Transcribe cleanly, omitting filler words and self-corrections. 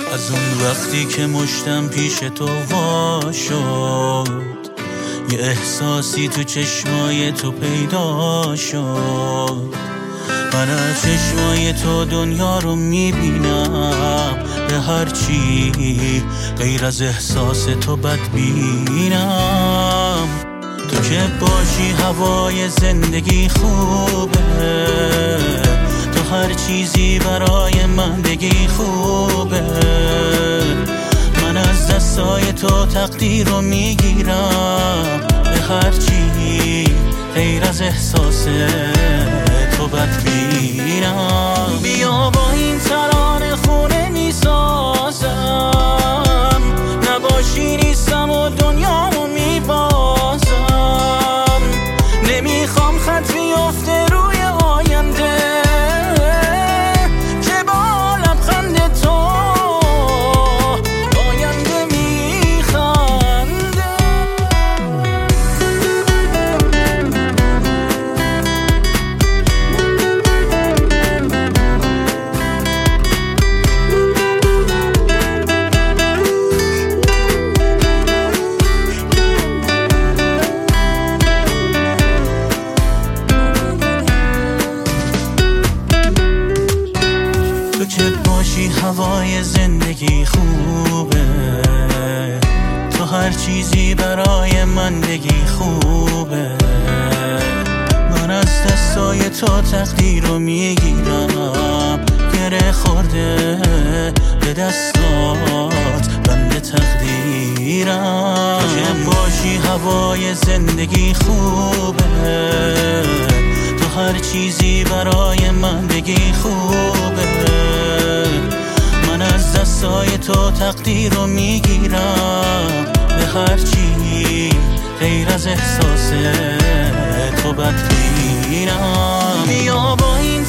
از اون وقتی که مشتم پیش تو وا شد، یه احساسی تو چشمای تو پیدا شد. من از چشمای تو دنیا رو میبینم، به هر چی غیر از احساس تو بدبینم. تو که باشی هوای زندگی خوبه، تو هر چیزی برای من بگی خوبه. من از دستای تو تقدیر رو میگیرم، به هر چی غیر از احساس تو بدبینم. بیا با این ترانه خونه میسازم، نباشی نیستم و دنیامو میبازم. نمیخوام خط بیفته روی آینده که با لبخند تو آینده میخنده. تو که باشی هوای زندگی خوبه، تو هر چیزی برای من بگی خوبه. من از دستای تو تقدیر رو میگیرم، گره خورده به دستات بند تقدیرم. تو که باشی هوای زندگی خوبه، تو هر چیزی برای من بگی خوبه. من از دستای تو تقدیر رو میگیرم، به هر چی غیر از احساس تو بدبینم. بیا با این